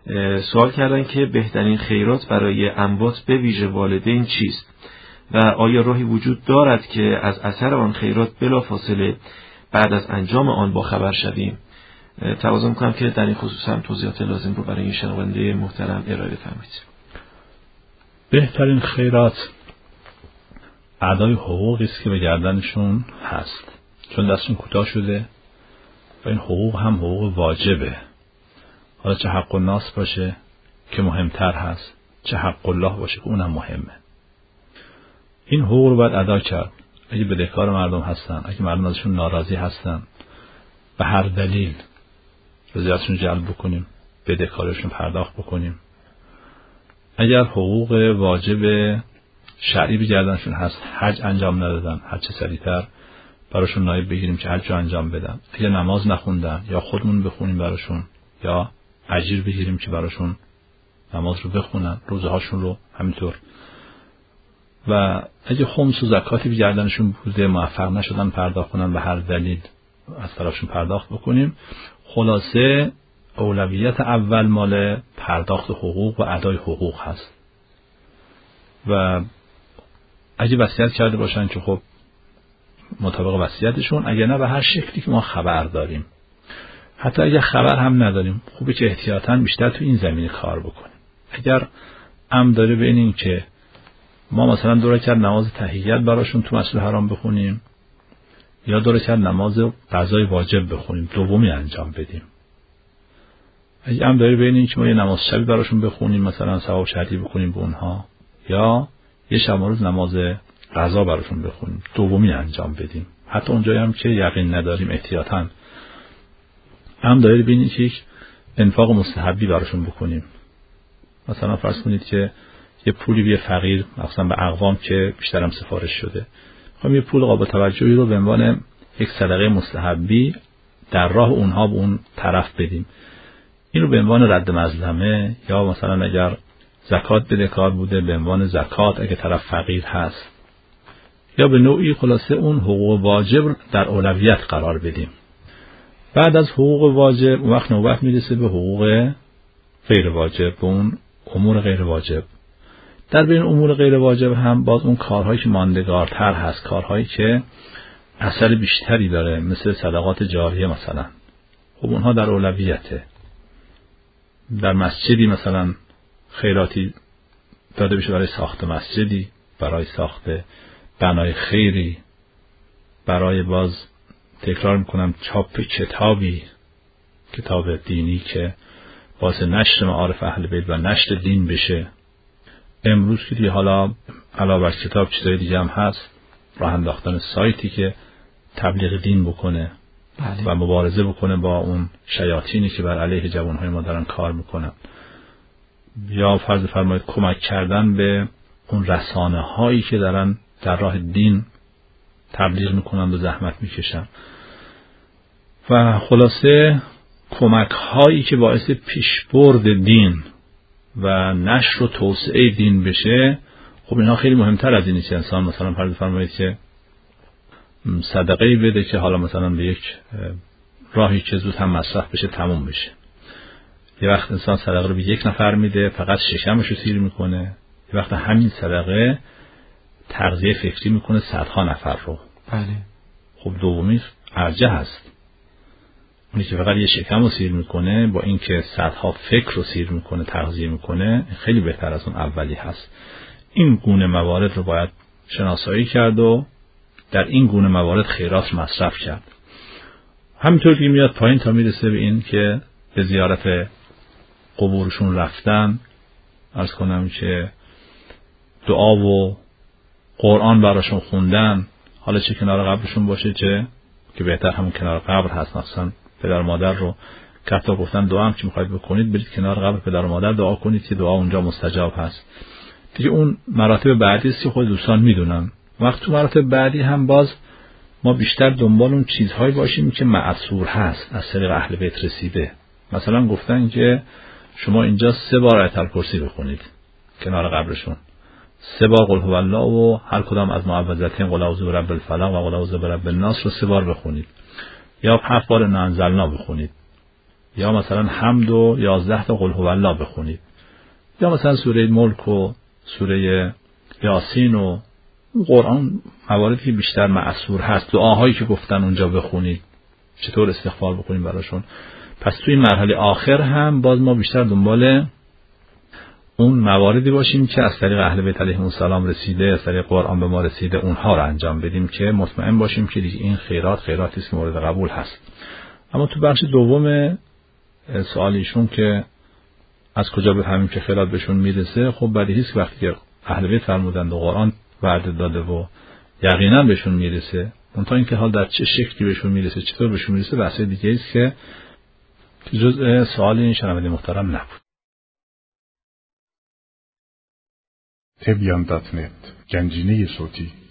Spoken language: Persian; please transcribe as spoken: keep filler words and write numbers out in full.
سوال کردن که بهترین خیرات برای اموات به ویژه والدین چیست و آیا راهی وجود دارد که از اثر آن خیرات بلافاصله بعد از انجام آن با خبر شویم؟ توازن می‌کنم که در این خصوص هم توضیحات لازم رو برای این شنونده محترم ارائه بفرمایید. بهترین خیرات ادای حقوقی است که به گردنشون هست، چون دستشون کوتاه شده و این حقوق هم حقوق واجبه. حالا چه حق الناس باشه که مهمتر هست، چه حق الله باشه که اونم مهمه. این حقوق رو باید ادا کرد. اگه بدهکار مردم هستن، اگه مردم ازشون ناراضی هستن، به هر دلیل رضایتشون جلب بکنیم، بدهکارشون پرداخت بکنیم. اگر حقوق واجب شرعی به گردنشون هست، حج انجام ندادن، هر چه سریعتر براشون نایب بگیریم که حج رو انجام بدن. اگر نماز نخوندن، یا خودمون بخونیم براشون، یا اجیر بگیریم که براشون نماز رو بخونن، روزه هاشون رو همینطور. و اگه خمس و زکاتی به گردنشون بوده موفق نشدن پرداخت کنن، به هر دلیل از طرفشون پرداخت بکنیم. خلاصه اولویت اول مال پرداخت حقوق و ادای حقوق هست. و اگه وصیت کرده باشن که خب مطابق وصیتشون، اگه نه به هر شکلی که ما خبر داریم. حتی اگه خبر هم نداریم خوبه که احتیاطاً بیشتر تو این زمینه کار بکنیم. اگر امر داره بین این که ما مثلا دو رکعت نماز تحیت براشون تو مسجد حرام بخونیم یا دو رکعت نماز قضای واجب بخونیم، دومی انجام بدیم. اگه امر داره بین این که ما یه نماز شبی براشون بخونیم، مثلا ثواب شرعی بخونیم به اونها، یا یه شب روز نماز قضا براشون بخونیم، دومی انجام بدیم. حتی اونجایی هم که یقین نداریم احتیاطاً هم داره ببینید که یک انفاق مستحبی براشون بکنیم. مثلا فرض کنید که یه پولی به فقیر، مثلا به اقوام که بیشتر هم سفارش شده، خب یه پول قابل توجهی رو به عنوان یک صدقه مستحبی در راه اونها به اون طرف بدیم. این رو به عنوان رد مظلمه، یا مثلا اگر زکات بدهکار بوده به عنوان زکات اگه طرف فقیر هست، یا به نوعی خلاصه اون حقوق واجب در اولویت قرار بدیم. بعد از حقوق واجب اون وقت نوبت میرسه به حقوق غیر واجب، به اون امور غیر واجب. در بین امور غیر واجب هم باز اون کارهایی که ماندگارتر هست، کارهایی که اثر بیشتری داره، مثل صدقات جاریه مثلا، خب اونها در اولویته. در مسجدی مثلا خیراتی داده بشه برای ساخت مسجدی، برای ساخت بنای خیری، برای باز تکرار میکنم چاپ کتابی، کتاب دینی که واسه نشر معارف اهل بیت و نشر دین بشه. امروز که دیگه حالا علاوه بر کتاب چیزای دیگه هم هست، راه انداختن سایتی که تبلیغ دین بکنه بله. و مبارزه بکنه با اون شیاطینی که بر علیه جوانهای ما دارن کار میکنن. یا فرض فرمایید کمک کردن به اون رسانه هایی که دارن در راه دین تبلیغ میکنن و زحمت میکشن. و خلاصه کمک هایی که باعث پیشبرد دین و نشر و توسعه دین بشه، خب اینها خیلی مهمتر از اینه که انسان مثلا فرض فرمایید که صدقه‌ای بده که حالا مثلا به یک راهی که زود هم مصرف بشه تموم بشه. یه وقت انسان صدقه رو به یک نفر میده فقط شکمش رو سیر میکنه، یه وقت همین صدقه تغذیه فکری میکنه صدها نفر رو. بله. خب دومی ارجح هست. اونی که فقط یه شکم رو سیر میکنه با این که صدها فکر رو سیر میکنه، تغذیه میکنه، خیلی بهتر از اون اولی هست. این گونه موارد رو باید شناسایی کرد و در این گونه موارد خیرات مصرف کرد. همینطور که میاد پایین تا میرسه به این که به زیارت قبورشون رفتن، عرض کنم که دعا و قرآن براشون خوندن، حالا چه کنار قبرشون باشه چه که بهتر همون کنار قبر هست. مثلا پدر مادر رو که تا گفتن دعا هم که میخواید بکنید برید کنار قبر پدر و مادر دعا کنید که دعا اونجا مستجاب هست. دیگه اون مراتب بعدی است که خود دوستان میدونن. وقت تو مراتب بعدی هم باز ما بیشتر دنبال اون چیزهایی باشیم که معصور هست، از طریق اهل بیت رسیده. مثلا گفتن که شما اینجا سه بار آیت الکرسی بخونید کنار قبرشون، سه بار قل هو الله و هر کدام از معوذتین قل اعوذ برب الفلق و قل اعوذ برب الناس رو سه بار بخونید، یا هفت بار انا انزلنا بخونید، یا مثلا حمد و یازده تا قل هو الله بخونید، یا مثلا سوره ملک و سوره یاسین و قرآن مواردی که بیشتر مأثور هست، دعاهایی که گفتن اونجا بخونید، چطور استغفار بکنیم براشون. پس توی مرحله آخر هم باز ما بیشتر دنبال اون مواردی باشیم که از طریق اهل بیت علیهم السلام رسیده، از طریق قرآن به ما رسیده، اونها رو انجام بدیم که مطمئن باشیم که این خیرات خیراتی است که مورد قبول هست. اما تو بخش دوم سوال ایشون که از کجا بفهمیم که خیرات بهشون میرسه، خب بدیهی است وقتی که اهل بیت فرمودند و قرآن وعده داده و یقینا بهشون میرسه، اونطور اینکه حال در چه شکلی بهشون میرسه، چطور بهشون میرسه، بحث دیگه است که جزء سوال این شنونده محترم نبود. تبیان دات نت گنجینه صوتی